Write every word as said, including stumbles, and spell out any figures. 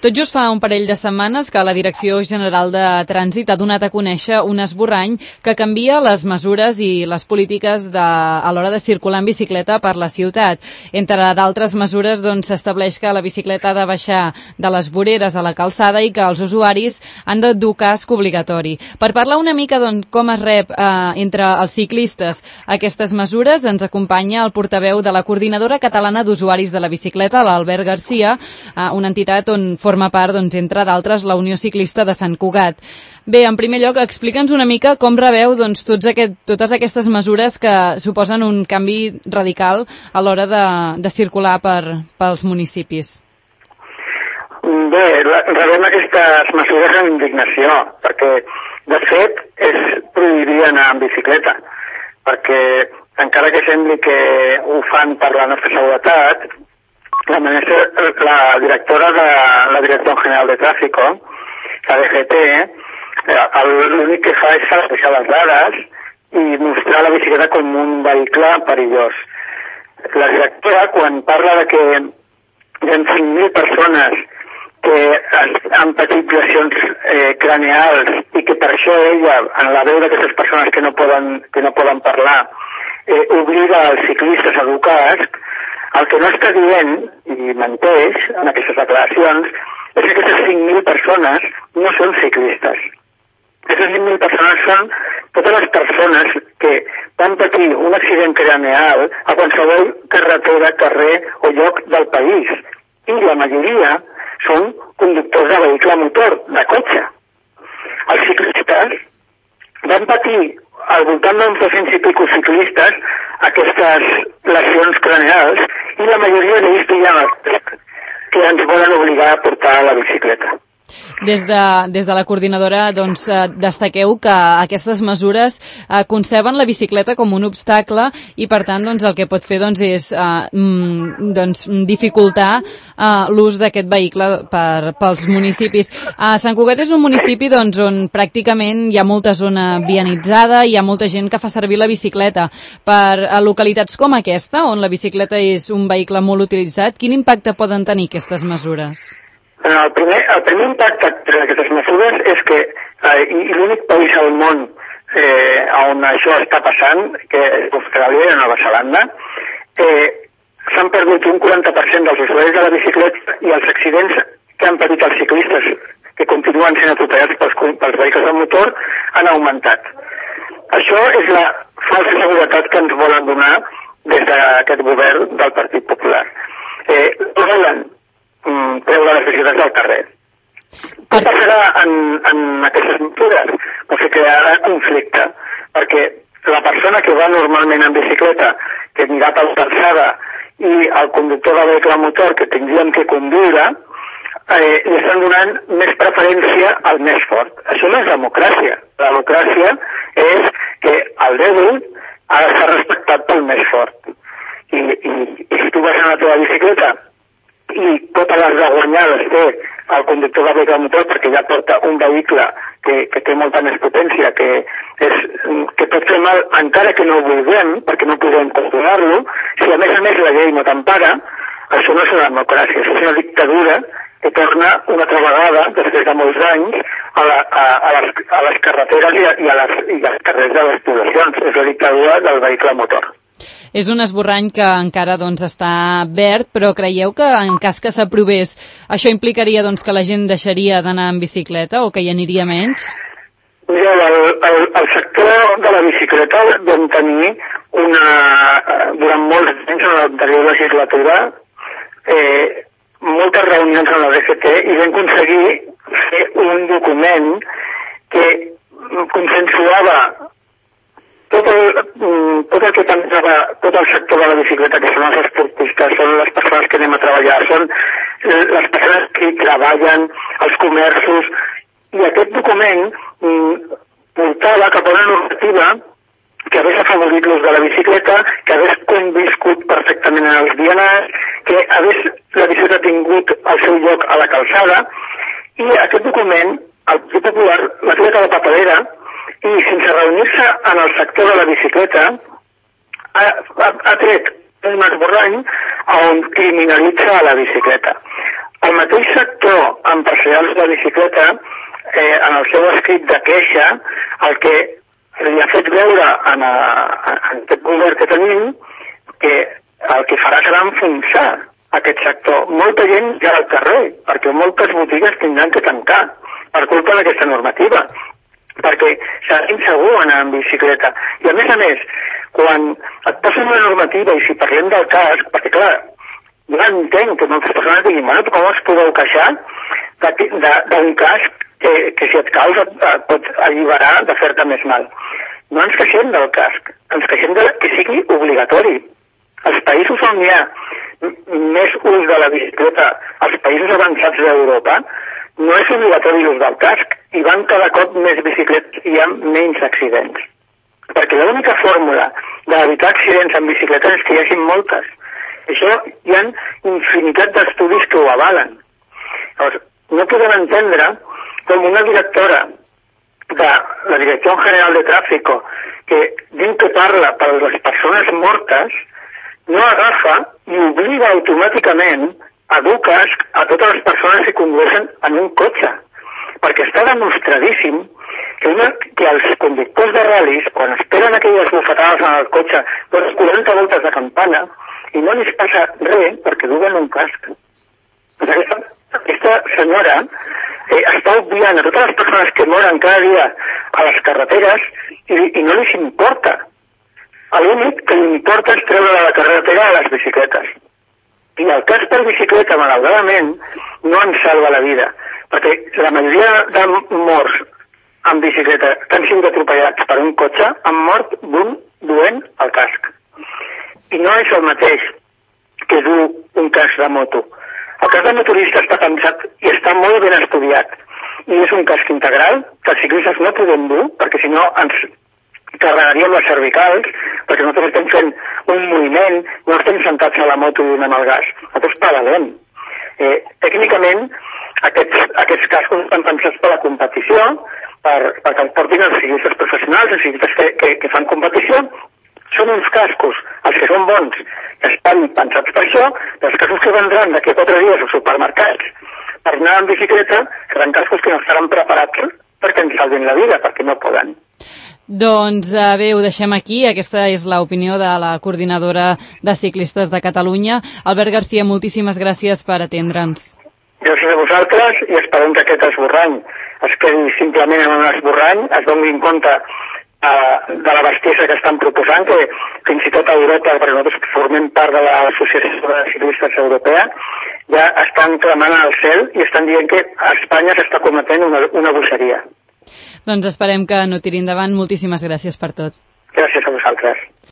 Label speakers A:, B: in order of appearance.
A: Tot just fa un parell de setmanes que la Direcció General de Trànsit ha donat a conèixer un esborrany que canvia les mesures i les polítiques de, a l'hora de circular en bicicleta per la ciutat. Entre d'altres mesures, doncs, s'estableix que la bicicleta ha de baixar de les voreres a la calçada i que els usuaris han de dur casc obligatori. Per parlar una mica doncs, com es rep eh, entre els ciclistes aquestes mesures, ens acompanya el portaveu de la Coordinadora Catalana d'Usuaris de la Bicicleta, l'Albert Garcia, eh, una entitat on forma part, doncs, entre d'altres, la Unió Ciclista de Sant Cugat. Bé, en primer lloc, explica'ns una mica com rebeu doncs, tots aquest, totes aquestes mesures que suposen un canvi radical a l'hora de, de circular per, pels municipis.
B: Bé, rebem aquestes mesures amb indignació, perquè, de fet, és prohibir anar en bicicleta, perquè, encara que sembli que ho fan per la nostra seguretat, La, la directora de la Dirección General de Tráfico, la D G T, l'únic que fa és deixar les dades i mostrar la bicicleta com un vehicle perillós. La directora, quan parla de que hi ha cinc mil persones que han patit lesions eh, craneals i que per això ella, en la veu d'aquestes persones que no poden, que no poden parlar, eh, obliga els ciclistes a dur casc, el que no està dient, i menteix en aquestes declaracions, és que aquestes cinc mil persones no són ciclistes. Aquestes cinc mil persones són totes les persones que van patir un accident craneal a qualsevol carretera, carrer o lloc del país. I la majoria són conductors de vehicle motor, de cotxe. Els ciclistes van patir al voltant d'uns dos-cents i pico ciclistes aquestes lesions craneals i la majoria d'ells tenen que ens volen obligar a portar la bicicleta.
A: Des de, des de la coordinadora doncs, destaqueu que aquestes mesures eh, conceben la bicicleta com un obstacle i per tant doncs, el que pot fer doncs, és eh, doncs, dificultar eh, l'ús d'aquest vehicle per, pels municipis. Eh, Sant Cugat és un municipi doncs, on pràcticament hi ha molta zona vianitzada, hi ha molta gent que fa servir la bicicleta. Per a localitats com aquesta, on la bicicleta és un vehicle molt utilitzat, quin impacte poden tenir aquestes mesures?
B: El primer, el primer impacte d'aquestes mesures és que eh, i l'únic país al món eh, on això està passant, que és Austràlia i Nova Zelanda, eh, s'han perdut un quaranta per cent dels usuaris de la bicicleta i els accidents que han patit els ciclistes que continuen sent atropellats pels, pels vehicles de motor han augmentat. Això és la falsa seguretat que ens volen donar des d'aquest govern del Partit Popular. Eh, volen treure les bicicletes del carrer. Què passarà en, en aquestes mesures? Doncs que crearà conflicte, perquè la persona que va normalment en bicicleta, que anirà per calçada, i el conductor de vehicle motor que tindríem que conduir, eh, li estan donant més preferència al més fort. Això no és democràcia. La democràcia és que el dèbil ha de ser respectat pel més fort. I, i, i si tu vas en la teva bicicleta i totes les de guanyar les té el conductor de vehicle motor perquè ja porta un vehicle que, que té molta més potència, que, és, que pot fer mal encara que no ho vulguem, perquè no podem controlar-lo. Si a més a més la llei no t'empara, això no és una democràcia, això és una dictadura que torna una altra vegada, després de molts anys, a, la, a, a, les, a les carreteres i a, i, a les, i als carrers de les poblacions. És la dictadura del vehicle motor.
A: És un esborrany que encara doncs, està verd, però creieu que en cas que s'aprovés això implicaria doncs, que la gent deixaria d'anar en bicicleta o que hi aniria menys?
B: Mireu, el, el, el sector de la bicicleta vam tenir una, durant molts anys en l'anterior legislatura eh, moltes reunions amb la D G T i vam aconseguir fer un document que consensuava tot el, tot el que pensava tot el sector de la bicicleta, que són els esportistes, són les persones que anem a treballar, són les persones que treballen, els comerços, i aquest document mm, portava cap a una normativa que hagués afavorit l'ús de la bicicleta, que hagués conviscut perfectament en els vianants, que hagués la bicicleta tingut el seu lloc a la calçada, i aquest document, el Partit Popular, la tira de paperera, i sense reunir-se en el sector de la bicicleta, ha, ha, ha tret un esborrany on criminalitza la bicicleta. El mateix sector empresarials de la bicicleta, eh, en el seu escrit de queixa, el que li ha fet veure en, a, en aquest govern que tenim que el que farà serà enfonsar aquest sector. Molta gent ja al carrer, perquè moltes botigues tindran que tancar per culpa d'aquesta normativa, perquè serà insegur anar en bicicleta. I a més a més, quan et posen una normativa i si parlem del casc, perquè clar, jo entenc que moltes persones diguin, bueno, com us podeu queixar d'un casc que, que si et caus et, et pot alliberar de fer-te més mal. No ens queixem del casc, ens queixem de que sigui obligatori. Els països on hi ha més ús de la bicicleta, els països avançats d'Europa, no és obligatori l'ús del casc i van cada cop més bicicletes i hi ha menys accidents. Perquè l'única fórmula d'evitar accidents en bicicletes és que hi hagi moltes. Això hi ha infinitat d'estudis que ho avalen. Llavors, no podem entendre com una directora de la Direcció General de Tráfico que diu que parla per a les persones mortes no agafa i obliga automàticament a dur casc a totes les persones que condueixen en un cotxe, perquè està demostradíssim que, una, que els conductors de ral·lis, quan esperen aquelles bufetades en el cotxe, donen quaranta voltes de campana i no els passa res perquè duen un casc. Aquesta, aquesta senyora eh, està obviant a totes les persones que moren cada dia a les carreteres i, i no els importa. L'únic que li importa és treure de la carretera a les bicicletes. I el cas per bicicleta, malauradament, no ens salva la vida, perquè la majoria de morts en bicicleta que han sigut atropellats per un cotxe han mort d'un duent al casc. I no és el mateix que dur un casc de moto. El casc de motorista està pensat i està molt ben estudiat. I és un casc integral que els ciclistes no podem dur, perquè si no ens carregaríem les cervicals, perquè nosaltres estem fent un moviment, no estem sentats a la moto i donem el gas, nosaltres pedalem. Eh, tècnicament, aquests, aquests cascos estan pensats per la competició, per, perquè els portin els ciclistes professionals, els ciclistes que, que, que fan competició. Són uns cascos, els que són bons, que estan pensats per això, els cascos que vendran d'aquí a quatre dies als supermercats per anar en bicicleta seran cascos que no estaran preparats perquè ens salvin la vida, perquè no poden.
A: Doncs eh, bé, ho deixem aquí. Aquesta és l'opinió de la coordinadora de ciclistes de Catalunya. Albert Garcia, moltíssimes gràcies per atendre'ns.
B: Gràcies a vosaltres i esperem que aquest esborrany es quedi simplement en un esborrany, es doni en compte eh, de la bestiesa que estan proposant, que fins i tot a Europa, perquè nosaltres formem part de l'Associació de Ciclistes Europea, ja estan clamant al cel i estan dient que a Espanya s'està cometent una, una bogeria.
A: Doncs esperem que no tiri endavant. Moltíssimes gràcies per tot.
B: Gràcies a vosaltres.